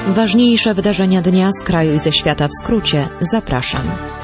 Ważniejsze wydarzenia dnia z kraju i ze świata w skrócie. Zapraszam.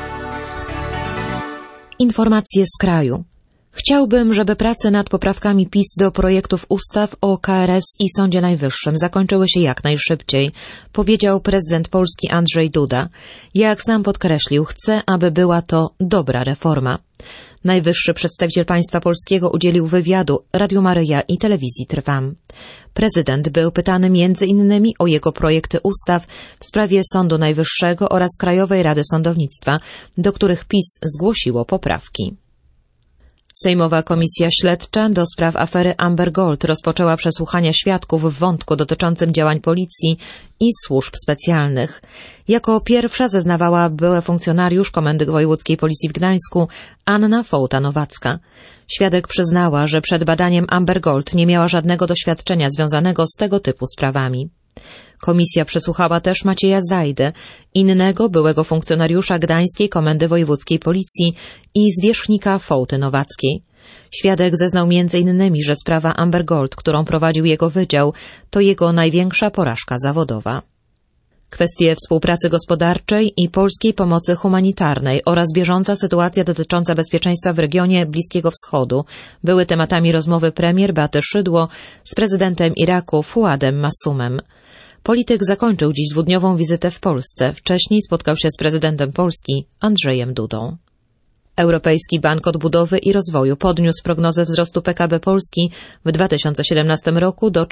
Informacje z kraju. Chciałbym, żeby prace nad poprawkami PiS do projektów ustaw o KRS i Sądzie Najwyższym zakończyły się jak najszybciej, powiedział prezydent Polski Andrzej Duda. Jak sam podkreślił, chce, aby była to dobra reforma. Najwyższy przedstawiciel państwa polskiego udzielił wywiadu Radiu Maryja i telewizji Trwam. Prezydent był pytany m.in. o jego projekty ustaw w sprawie Sądu Najwyższego oraz Krajowej Rady Sądownictwa, do których PiS zgłosiło poprawki. Sejmowa Komisja Śledcza do spraw afery Amber Gold rozpoczęła przesłuchania świadków w wątku dotyczącym działań policji i służb specjalnych. Jako pierwsza zeznawała była funkcjonariusz Komendy Wojewódzkiej Policji w Gdańsku Anna Fołta-Nowacka. Świadek przyznała, że przed badaniem Amber Gold nie miała żadnego doświadczenia związanego z tego typu sprawami. Komisja przesłuchała też Macieja Zajdę, innego byłego funkcjonariusza Gdańskiej Komendy Wojewódzkiej Policji i zwierzchnika Fołty Nowackiej. Świadek zeznał m.in., że sprawa Amber Gold, którą prowadził jego wydział, to jego największa porażka zawodowa. Kwestie współpracy gospodarczej i polskiej pomocy humanitarnej oraz bieżąca sytuacja dotycząca bezpieczeństwa w regionie Bliskiego Wschodu były tematami rozmowy premier Beaty Szydło z prezydentem Iraku Fuadem Masumem. Polityk zakończył dziś dwudniową wizytę w Polsce. Wcześniej spotkał się z prezydentem Polski Andrzejem Dudą. Europejski Bank Odbudowy i Rozwoju podniósł prognozę wzrostu PKB Polski w 2017 roku do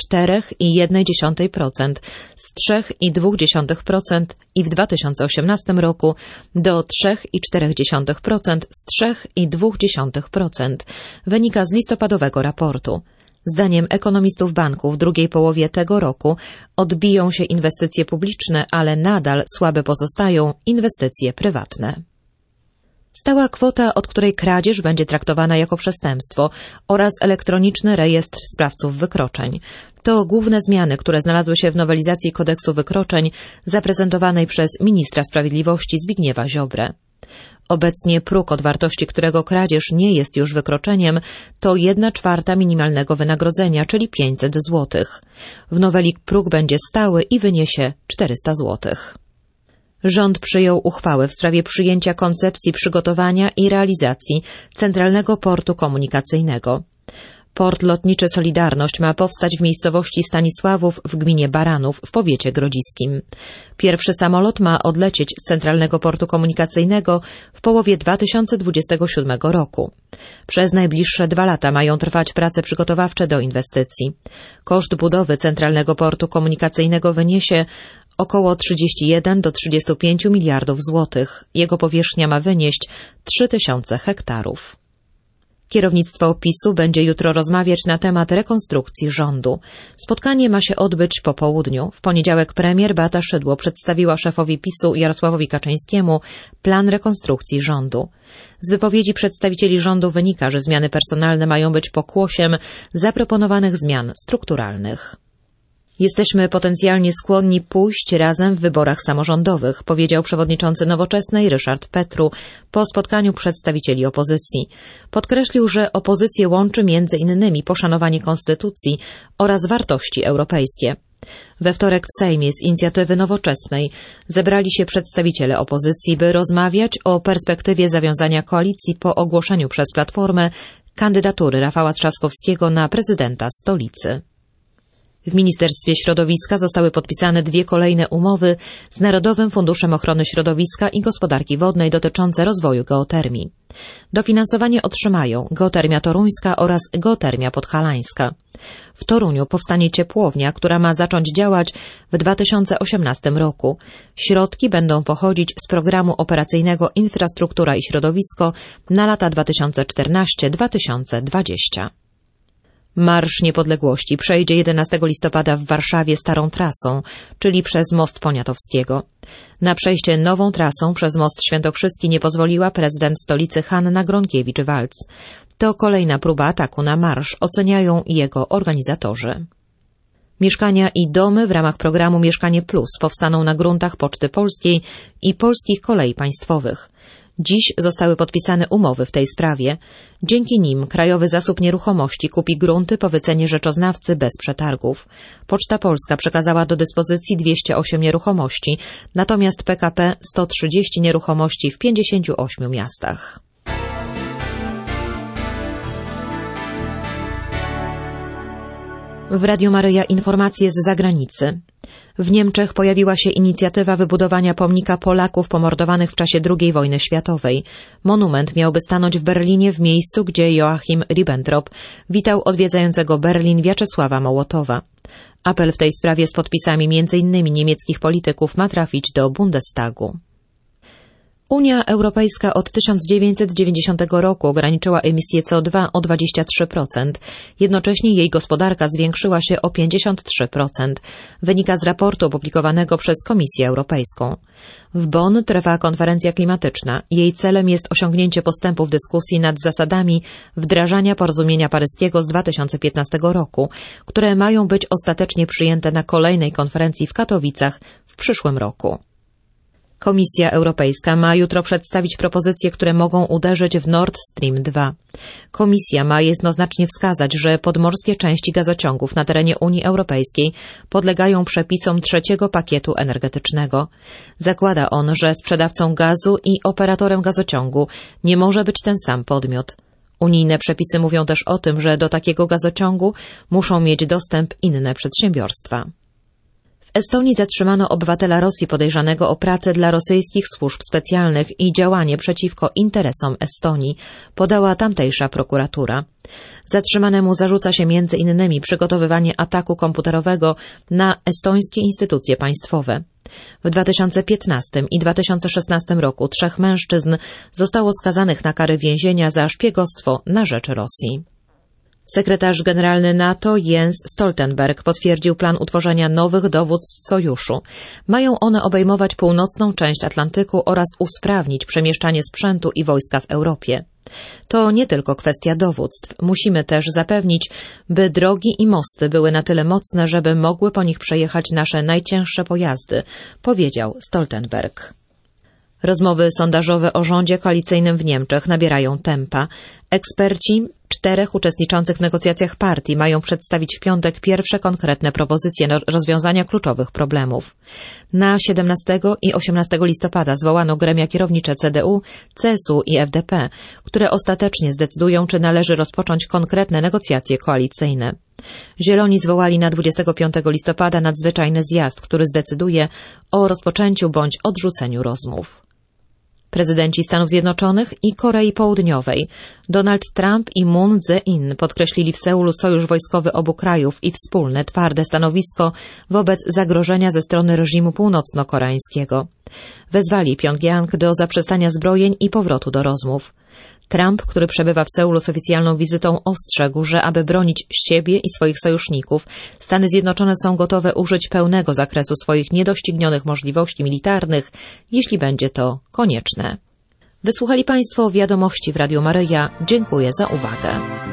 4,1%, z 3,2% i w 2018 roku do 3,4%, z 3,2%, wynika z listopadowego raportu. Zdaniem ekonomistów banku w drugiej połowie tego roku odbiją się inwestycje publiczne, ale nadal słabe pozostają inwestycje prywatne. Stała kwota, od której kradzież będzie traktowana jako przestępstwo oraz elektroniczny rejestr sprawców wykroczeń. To główne zmiany, które znalazły się w nowelizacji kodeksu wykroczeń zaprezentowanej przez ministra sprawiedliwości Zbigniewa Ziobrę. Obecnie próg, od wartości którego kradzież nie jest już wykroczeniem, to 1/4 minimalnego wynagrodzenia, czyli 500 zł. W noweli próg będzie stały i wyniesie 400 zł. Rząd przyjął uchwałę w sprawie przyjęcia koncepcji przygotowania i realizacji Centralnego Portu Komunikacyjnego. Port lotniczy Solidarność ma powstać w miejscowości Stanisławów w gminie Baranów w powiecie grodziskim. Pierwszy samolot ma odlecieć z Centralnego Portu Komunikacyjnego w połowie 2027 roku. Przez najbliższe 2 lata mają trwać prace przygotowawcze do inwestycji. Koszt budowy Centralnego Portu Komunikacyjnego wyniesie około 31 do 35 miliardów złotych. Jego powierzchnia ma wynieść 3000 hektarów. Kierownictwo PiS-u będzie jutro rozmawiać na temat rekonstrukcji rządu. Spotkanie ma się odbyć po południu. W poniedziałek premier Beata Szydło przedstawiła szefowi PiS-u Jarosławowi Kaczyńskiemu plan rekonstrukcji rządu. Z wypowiedzi przedstawicieli rządu wynika, że zmiany personalne mają być pokłosiem zaproponowanych zmian strukturalnych. Jesteśmy potencjalnie skłonni pójść razem w wyborach samorządowych, powiedział przewodniczący Nowoczesnej Ryszard Petru po spotkaniu przedstawicieli opozycji. Podkreślił, że opozycję łączy m.in. poszanowanie konstytucji oraz wartości europejskie. We wtorek w Sejmie z inicjatywy Nowoczesnej zebrali się przedstawiciele opozycji, by rozmawiać o perspektywie zawiązania koalicji po ogłoszeniu przez Platformę kandydatury Rafała Trzaskowskiego na prezydenta stolicy. W Ministerstwie Środowiska zostały podpisane 2 kolejne umowy z Narodowym Funduszem Ochrony Środowiska i Gospodarki Wodnej dotyczące rozwoju geotermii. Dofinansowanie otrzymają Geotermia Toruńska oraz Geotermia Podhalańska. W Toruniu powstanie ciepłownia, która ma zacząć działać w 2018 roku. Środki będą pochodzić z programu operacyjnego Infrastruktura i Środowisko na lata 2014-2020. Marsz Niepodległości przejdzie 11 listopada w Warszawie starą trasą, czyli przez Most Poniatowskiego. Na przejście nową trasą przez Most Świętokrzyski nie pozwoliła prezydent stolicy Hanna Gronkiewicz-Waltz. To kolejna próba ataku na marsz, oceniają jego organizatorzy. Mieszkania i domy w ramach programu Mieszkanie Plus powstaną na gruntach Poczty Polskiej i Polskich Kolei Państwowych. Dziś zostały podpisane umowy w tej sprawie. Dzięki nim Krajowy Zasób Nieruchomości kupi grunty po wycenie rzeczoznawcy bez przetargów. Poczta Polska przekazała do dyspozycji 208 nieruchomości, natomiast PKP 130 nieruchomości w 58 miastach. W Radiu Maryja informacje z zagranicy. W Niemczech pojawiła się inicjatywa wybudowania pomnika Polaków pomordowanych w czasie II wojny światowej. Monument miałby stanąć w Berlinie, w miejscu, gdzie Joachim Ribbentrop witał odwiedzającego Berlin Wiaczesława Mołotowa. Apel w tej sprawie z podpisami m.in. niemieckich polityków ma trafić do Bundestagu. Unia Europejska od 1990 roku ograniczyła emisję CO2 o 23%. Jednocześnie jej gospodarka zwiększyła się o 53%. Wynika z raportu opublikowanego przez Komisję Europejską. W Bonn trwa konferencja klimatyczna. Jej celem jest osiągnięcie postępu w dyskusji nad zasadami wdrażania porozumienia paryskiego z 2015 roku, które mają być ostatecznie przyjęte na kolejnej konferencji w Katowicach w przyszłym roku. Komisja Europejska ma jutro przedstawić propozycje, które mogą uderzyć w Nord Stream 2. Komisja ma jednoznacznie wskazać, że podmorskie części gazociągów na terenie Unii Europejskiej podlegają przepisom trzeciego pakietu energetycznego. Zakłada on, że sprzedawcą gazu i operatorem gazociągu nie może być ten sam podmiot. Unijne przepisy mówią też o tym, że do takiego gazociągu muszą mieć dostęp inne przedsiębiorstwa. W Estonii zatrzymano obywatela Rosji podejrzanego o pracę dla rosyjskich służb specjalnych i działanie przeciwko interesom Estonii, podała tamtejsza prokuratura. Zatrzymanemu zarzuca się m.in. przygotowywanie ataku komputerowego na estońskie instytucje państwowe. W 2015 i 2016 roku 3 mężczyzn zostało skazanych na kary więzienia za szpiegostwo na rzecz Rosji. Sekretarz generalny NATO Jens Stoltenberg potwierdził plan utworzenia nowych dowództw sojuszu. Mają one obejmować północną część Atlantyku oraz usprawnić przemieszczanie sprzętu i wojska w Europie. To nie tylko kwestia dowództw. Musimy też zapewnić, by drogi i mosty były na tyle mocne, żeby mogły po nich przejechać nasze najcięższe pojazdy, powiedział Stoltenberg. Rozmowy sondażowe o rządzie koalicyjnym w Niemczech nabierają tempa. Eksperci 4 uczestniczących w negocjacjach partii mają przedstawić w piątek pierwsze konkretne propozycje rozwiązania kluczowych problemów. Na 17 i 18 listopada zwołano gremia kierownicze CDU, CSU i FDP, które ostatecznie zdecydują, czy należy rozpocząć konkretne negocjacje koalicyjne. Zieloni zwołali na 25 listopada nadzwyczajny zjazd, który zdecyduje o rozpoczęciu bądź odrzuceniu rozmów. Prezydenci Stanów Zjednoczonych i Korei Południowej Donald Trump i Moon Jae-in podkreślili w Seulu sojusz wojskowy obu krajów i wspólne, twarde stanowisko wobec zagrożenia ze strony reżimu północno-koreańskiego. Wezwali Pjongjang do zaprzestania zbrojeń i powrotu do rozmów. Trump, który przebywa w Seulu z oficjalną wizytą, ostrzegł, że aby bronić siebie i swoich sojuszników, Stany Zjednoczone są gotowe użyć pełnego zakresu swoich niedoścignionych możliwości militarnych, jeśli będzie to konieczne. Wysłuchali Państwo wiadomości w Radiu Maryja. Dziękuję za uwagę.